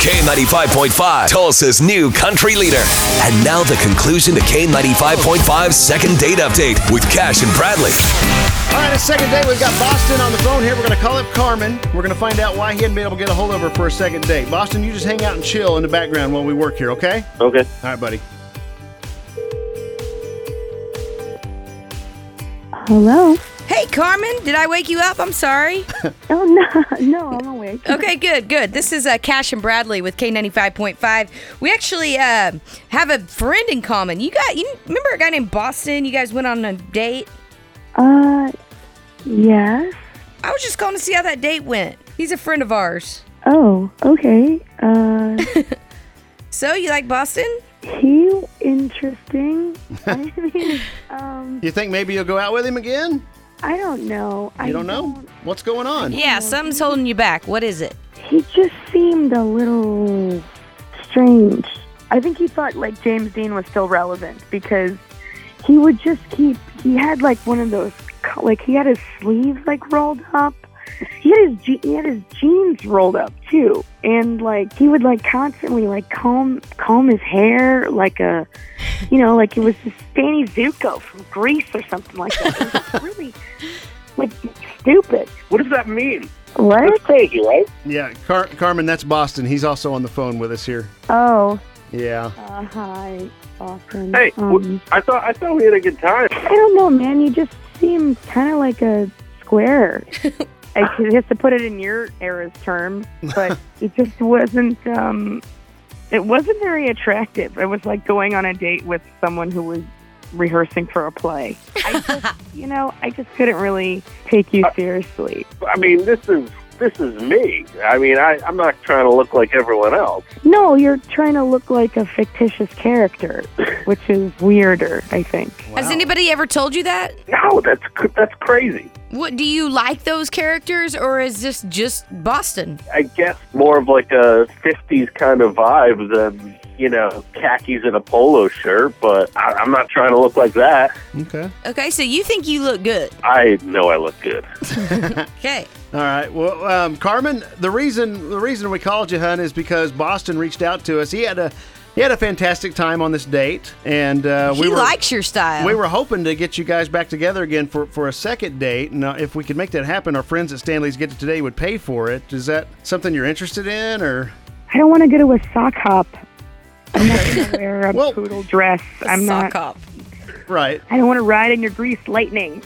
K95.5, Tulsa's new country leader. And now the conclusion to K95.5's second date update with Cash and Bradley. All right, it's second date. We've got Boston on the phone here. We're going to call up Carmen. We're going to find out why he hadn't been able to get a hold of her for a second date. Boston, you just hang out and chill in the background while we work here, okay? Okay. All right, buddy. Hello? Hey, Carmen, did I wake you up? I'm sorry. Oh, no, I'm awake. Okay, good. This is Cash and Bradley with K95.5. We actually have a friend in common. You remember a guy named Boston? You guys went on a date? Yes. I was just calling to see how that date went. He's a friend of ours. Oh, okay. So, you like Boston? He interesting. I mean, You think maybe you'll go out with him again? I don't know. You don't know? What's going on? Yeah, something's holding you back. What is it? He just seemed a little strange. I think he thought, like, James Dean was still relevant because he would just he had, like, one of those, like, he had his sleeves, like, rolled up. He had his jeans rolled up, too. And, like, he would, like, constantly, like, comb his hair like a, like it was this Danny Zuko from Greece or something like that. It was really, like, stupid. What does that mean? What? That's crazy, right? Yeah, Carmen, that's Boston. He's also on the phone with us here. Oh. Yeah. Hi, Boston. Hey, I thought we had a good time. I don't know, man. You just seem kind of like a square. I have to put it in your era's terms, but it just wasn't. It wasn't very attractive. It was like going on a date with someone who was rehearsing for a play. I just couldn't really take you seriously. I mean, this is me. I mean, I'm not trying to look like everyone else. No, you're trying to look like a fictitious character, which is weirder, I think. Wow. Has anybody ever told you that? No, that's crazy. What do you like those characters, or is this just Boston? I guess more of like a 50s kind of vibe than, khakis and a polo shirt, but I'm not trying to look like that. Okay, so you think you look good. I know I look good. Okay. All right. Well, Carmen, the reason we called you, hun, is because Boston reached out to us. He had a fantastic time on this date, and he likes your style. We were hoping to get you guys back together again for a second date. And if we could make that happen, our friends at Stanley's Get It Today would pay for it. Is that something you're interested in, or? I don't want to go to a sock hop. I'm not going to wear a poodle dress. I'm not. Sock hop. Right. I don't want to ride in your greased lightning.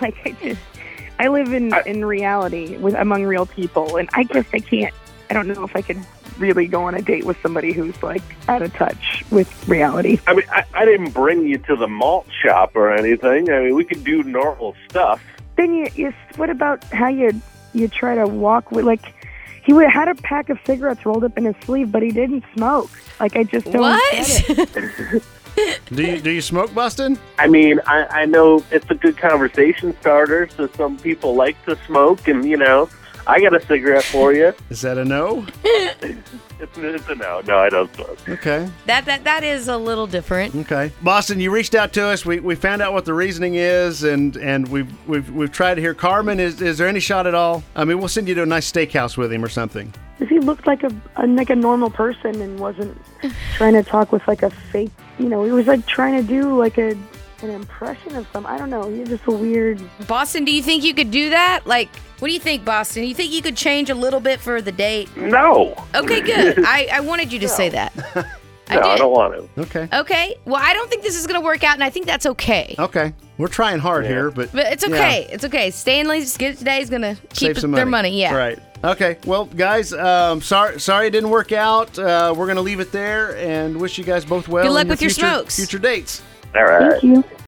I live in reality among real people, and I guess I can't. I don't know if I could really go on a date with somebody who's like out of touch with reality. I mean, I didn't bring you to the malt shop or anything. I mean, we could do normal stuff. Then what about how you try to walk with, like, he had a pack of cigarettes rolled up in his sleeve, but he didn't smoke. Like, I just don't get it. Do you smoke, Boston? I mean, I know it's a good conversation starter, so some people like to smoke, and, I got a cigarette for you. Is that a no? It's a no. No, I don't smoke. Okay. That is a little different. Okay. Boston, you reached out to us. We found out what the reasoning is, and we've tried to hear. Carmen, is there any shot at all? I mean, we'll send you to a nice steakhouse with him or something. If he looked like a normal person and wasn't trying to talk with like a fake, he was like trying to do like an impression of some. I don't know. He's just a weird. Boston, do you think you could do that? Like, what do you think, Boston? You think you could change a little bit for the date? No. Okay, good. I wanted you to say that. No, I don't want to. Okay. Okay. Well, I don't think this is going to work out, and I think that's okay. Okay. We're trying hard here, but it's okay. Yeah. It's okay. Stanley's Get It Today is going to keep Save some their money. Yeah. Right. Okay. Well, guys, sorry it didn't work out. We're going to leave it there and wish you guys both well. Good luck in with your future, smokes. Future dates. All right. Thank you.